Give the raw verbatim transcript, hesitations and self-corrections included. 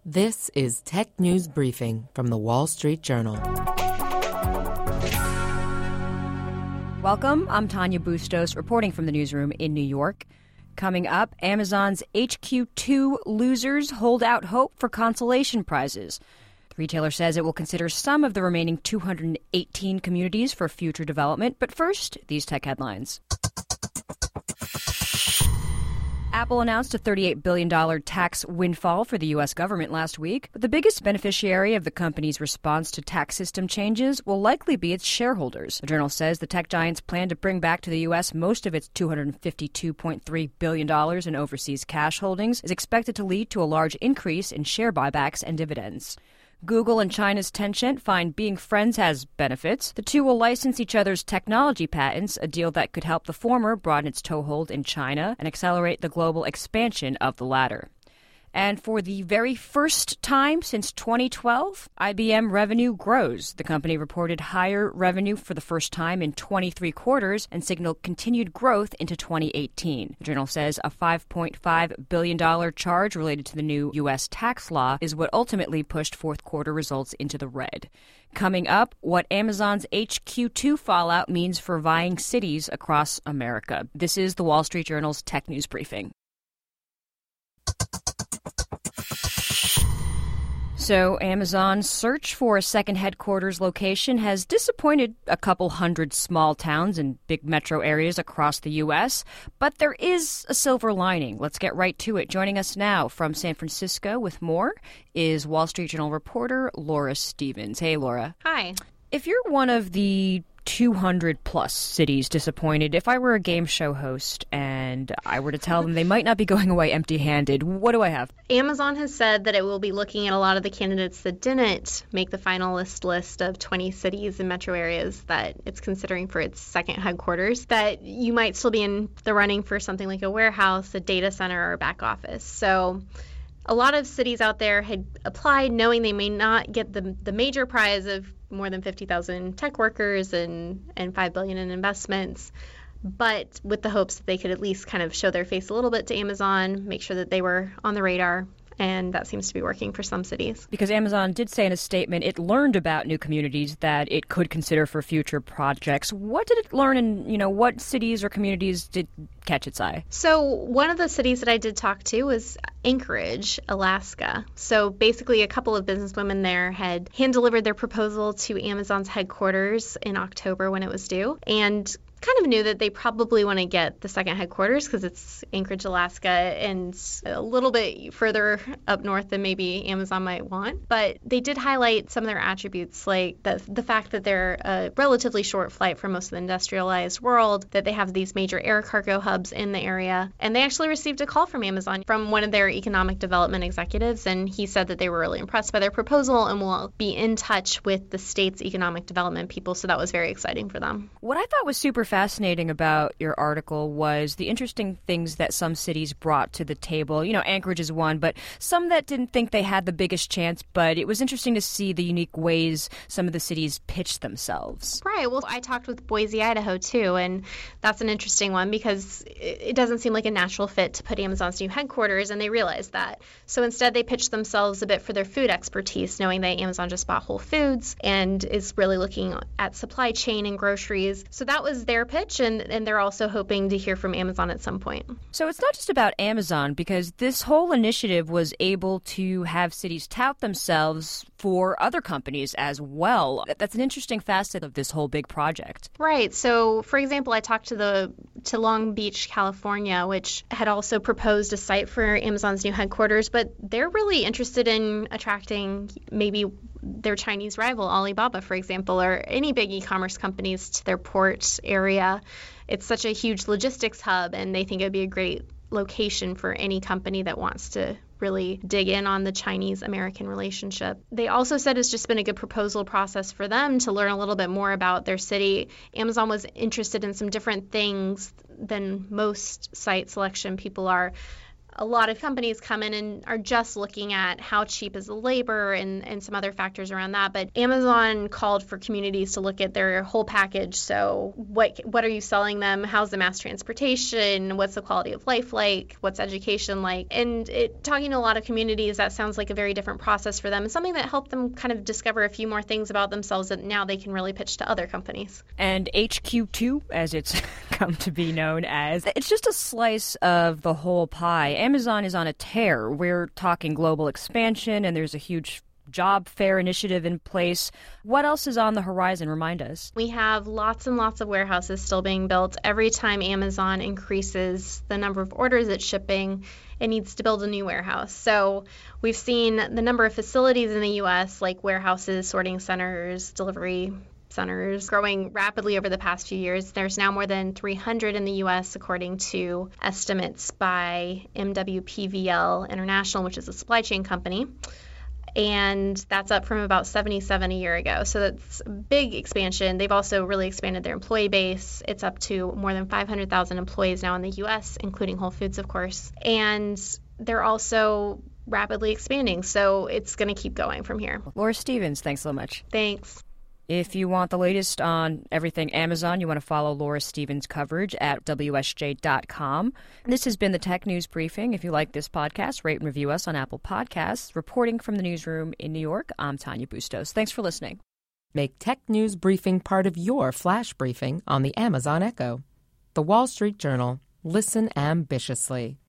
This is Tech News Briefing from The Wall Street Journal. Welcome. I'm Tanya Bustos, reporting from the newsroom in New York. Coming up, Amazon's H Q two losers hold out hope for consolation prizes. The retailer says it will consider some of the remaining two hundred eighteen communities for future development. But first, these tech headlines. Apple announced a thirty-eight billion dollars tax windfall for the U S government last week, but the biggest beneficiary of the company's response to tax system changes will likely be its shareholders. The Journal says the tech giants plan to bring back to the U S most of its two hundred fifty-two point three billion dollars in overseas cash holdings, is expected to lead to a large increase in share buybacks and dividends. Google and China's Tencent find being friends has benefits. The two will license each other's technology patents, a deal that could help the former broaden its toehold in China and accelerate the global expansion of the latter. And for the very first time since twenty twelve, I B M revenue grows. The company reported higher revenue for the first time in twenty-three quarters and signaled continued growth into twenty eighteen. The Journal says a five point five billion dollars charge related to the new U S tax law is what ultimately pushed fourth quarter results into the red. Coming up, what Amazon's H Q two fallout means for vying cities across America. This is the Wall Street Journal's Tech News Briefing. So Amazon's search for a second headquarters location has disappointed a couple hundred small towns and big metro areas across the U S, but there is a silver lining. Let's get right to it. Joining us now from San Francisco with more is Wall Street Journal reporter Laura Stevens. Hey, Laura. Hi. If you're one of the two hundred plus cities disappointed, if I were a game show host and I were to tell them they might not be going away empty-handed, what do I have? Amazon has said that it will be looking at a lot of the candidates that didn't make the finalist list of twenty cities and metro areas that it's considering for its second headquarters, that you might still be in the running for something like a warehouse, a data center, or a back office. So a lot of cities out there had applied knowing they may not get the the major prize of more than fifty thousand tech workers and, and five billion dollars in investments, but with the hopes that they could at least kind of show their face a little bit to Amazon, make sure that they were on the radar. And that seems to be working for some cities. Because Amazon did say in a statement it learned about new communities that it could consider for future projects. What did it learn, and you know, what cities or communities did catch its eye? So one of the cities that I did talk to was Anchorage, Alaska. So basically a couple of businesswomen there had hand-delivered their proposal to Amazon's headquarters in October when it was due, and kind of knew that they probably want to get the second headquarters because it's Anchorage, Alaska, and a little bit further up north than maybe Amazon might want. But they did highlight some of their attributes, like the the fact that they're a relatively short flight from most of the industrialized world, that they have these major air cargo hubs in the area. And they actually received a call from Amazon from one of their economic development executives, and he said that they were really impressed by their proposal and will be in touch with the state's economic development people. So that was very exciting for them. What I thought was super fascinating about your article was the interesting things that some cities brought to the table. You know, Anchorage is one, but some that didn't think they had the biggest chance. But it was interesting to see the unique ways some of the cities pitched themselves. Right. Well, I talked with Boise, Idaho, too, and that's an interesting one because it doesn't seem like a natural fit to put Amazon's new headquarters, and they realized that. So instead, they pitched themselves a bit for their food expertise, knowing that Amazon just bought Whole Foods and is really looking at supply chain and groceries. So that was their pitch, and, and they're also hoping to hear from Amazon at some point. So it's not just about Amazon, because this whole initiative was able to have cities tout themselves for other companies as well. That's an interesting facet of this whole big project. Right. So, for example, I talked to the to Long Beach, California, which had also proposed a site for Amazon's new headquarters, but they're really interested in attracting maybe their Chinese rival, Alibaba, for example, or any big e-commerce companies to their port area. It's such a huge logistics hub, and they think it would be a great location for any company that wants to really dig in on the Chinese-American relationship. They also said it's just been a good proposal process for them to learn a little bit more about their city. Amazon was interested in some different things than most site selection people are. a lot of companies come in and are just looking at how cheap is the labor and, and some other factors around that. But Amazon called for communities to look at their whole package. So what what are you selling them? How's the mass transportation? What's the quality of life like? What's education like? And it, talking to a lot of communities, that sounds like a very different process for them. It's something that helped them kind of discover a few more things about themselves that now they can really pitch to other companies. And H Q two, as it's come to be known as, it's just a slice of the whole pie. Amazon is on a tear. We're talking global expansion, and there's a huge job fair initiative in place. What else is on the horizon? Remind us. We have lots and lots of warehouses still being built. Every time Amazon increases the number of orders it's shipping, it needs to build a new warehouse. So we've seen the number of facilities in the U S, like warehouses, sorting centers, delivery centers, growing rapidly over the past few years. There's now more than three hundred in the U S, according to estimates by M W P V L International, which is a supply chain company. And that's up from about seventy-seven a year ago. So that's a big expansion. They've also really expanded their employee base. It's up to more than five hundred thousand employees now in the U S, including Whole Foods, of course. And they're also rapidly expanding. So it's going to keep going from here. Laura Stevens, thanks so much. Thanks. If you want the latest on everything Amazon, you want to follow Laura Stevens' coverage at W S J dot com. This has been the Tech News Briefing. If you like this podcast, rate and review us on Apple Podcasts. Reporting from the newsroom in New York, I'm Tanya Bustos. Thanks for listening. Make Tech News Briefing part of your flash briefing on the Amazon Echo. The Wall Street Journal. Listen ambitiously.